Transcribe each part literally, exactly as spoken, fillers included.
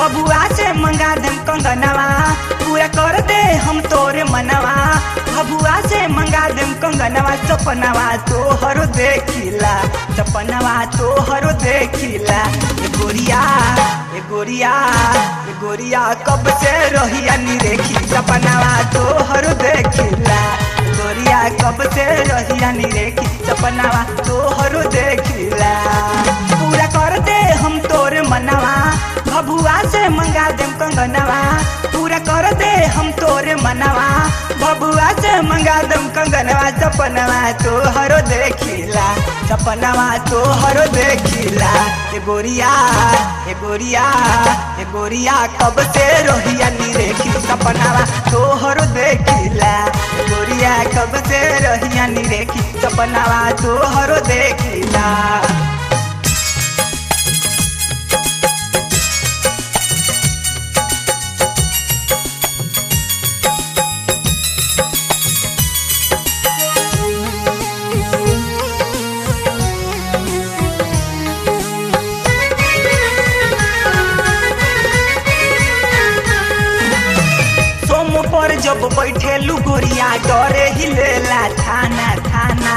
भभुआ से मंगा देम कंगनवा पूरा कर दे हम तोरे मनवा भभुआ से मंगा देम कंगनवा सपनवा तोहरो देखिला सपनवा तोहरो देखिला ए गोरिया ए गोरिया ए गोरिया कब से रहिया निरेखी सपनवा तोहरो देखिला गोरिया कब से रहिया निरेखी सपनवा तोहरो देखिला पूरा कर दे हम तोरे मनवा भभुआ से मंगा देम कंगनवा पूरा कर दे हम तोरे मनवा भभुआ से मंगा देम कंगनवा सपनवा तोहरो देखिला सपनवा तोहरो देखिला ए गोरिया ए गोरिया ए गोरिया कब से रहिया निरेखी सपनवा तोहरो देखिला ए गोरिया कब से रहिया निरेखी सपनवा तोहरो देखिला। पर जब बैठेलू गोरिया डरे ही लेला थाना थाना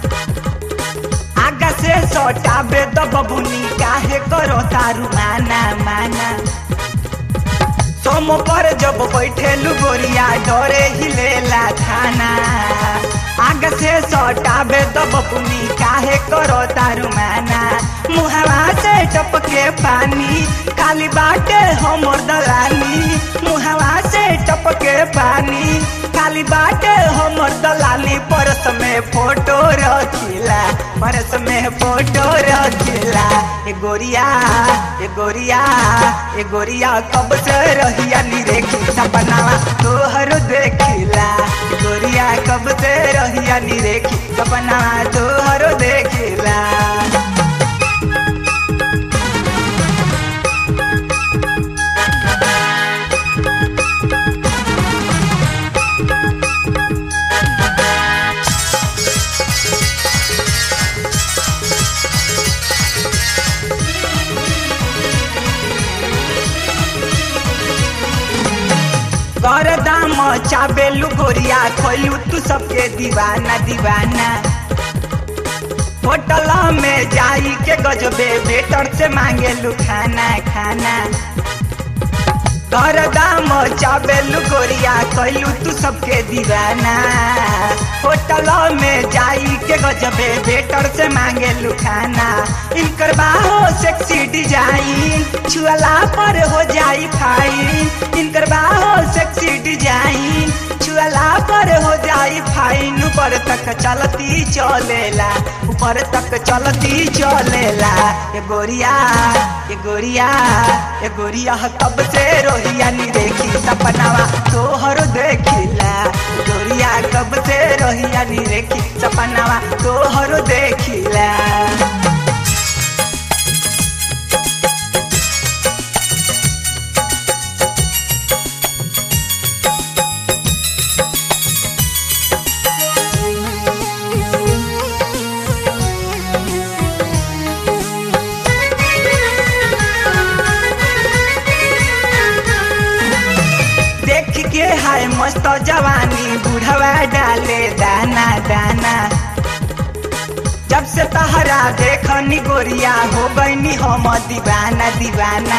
आगा से सटाबे तो बबुनी काहे करो तारू माना माना सोम पर जब बैठेलू गोरिया डरे ही लेला थाना आगा से सटाबे तो बबुनी काहे करो तारू माना मुहवा से टपके पानी काली बाटे हमर दलानी मुहवा से टपके पानी काली बाटे हमर दलाली परस में फोटो रखिला परस में फोटो रखिला ए गोरिया ए गोरिया ए गोरिया कब से रहिया निरेखी सपनावा तोहरो देखिला ए गोरिया कब से रहिया निरेखी सपनावा तोहरो देखिला। दाम चाबेलू गोरिया खोलू तू सबके दीवाना दीवाना होटल में जाई के गजबे बेटर से मांगेलू खाना खाना घर दाम चाबेलू गोरिया खोलू तू सबके दीवाना होटल में जाई के गजबे बेटर से मांगेलू खाना इनकर बाहो सेक्सी डिजाइन छुअला पर हो जाई फाइन इनकर बाहो सेक्सी डिजाइन छुअला पर हो जाई फाइन ऊपर तक चलती चलेला ऊपर तक चलती चलेला ए गोरिया ए गोरिया ए गोरिया कब से रोहिया नी देखी सपनावा तोहरो देखिला गोरिया कब से रोहिया नी देखी सपनावा तोहरो देखिला। के हाय मस्त जवानी बुढ़वा डाले दाना दाना जब से तहरा देखनी गोरिया हो गईनी हम दीवाना दीवाना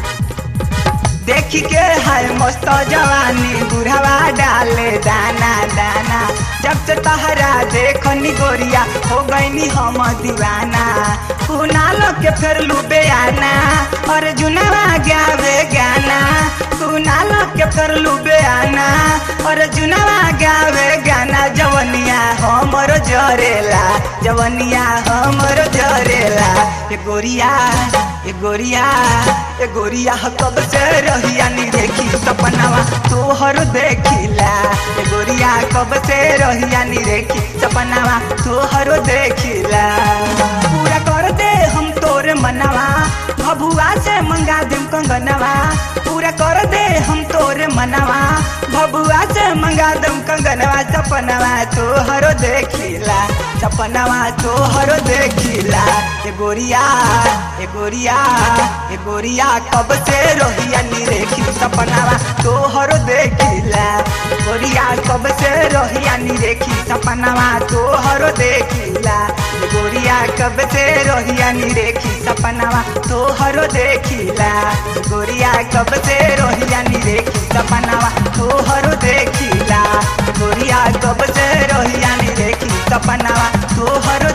देखी के हाय मस्त जवानी बुढ़वा डाले दाना दाना जब से तहरा देखनी गोरिया हो गईनी हम दीवाना कुनाल के फिर लुबे आना और जुनवा गावे गाना कुनाल के फिर लुबे आना और जुनवा गावे गाना जवनिया हमर जरेला जवनिया हमर जरेला ए गोरिया ए गोरिया ए गोरिया कब से रहिया नी देखी सपनावा तोहर देखिला ए गोरिया कब से रहिया नी देखी सपनावा तोहर देखिला पूरा कर दे हम तोरे मनवा भभुआ से मंगा देम कंगनवा पूरा कर दे हम तोरे मनवा भभुआ से मंगा दम कंगनवा सपनवा तोहरो देखिला सपनवा तोहरो देखिला ए गोरिया ए गोरिया ए गोरिया कब से रोहिया निरेखी सपनवा तोहरो देखिला गोरिया कब से रोहिया निरेखी सपनवा तोहरो देखिला गोरिया कब से रोहिया निरेखी सपनवा तोहरो देखिला गोरिया कब से रोहिया निरेखी सपनवा तोहरो देखिला गोरिया कब से रोहिया निरेखी सपनवा तोहरो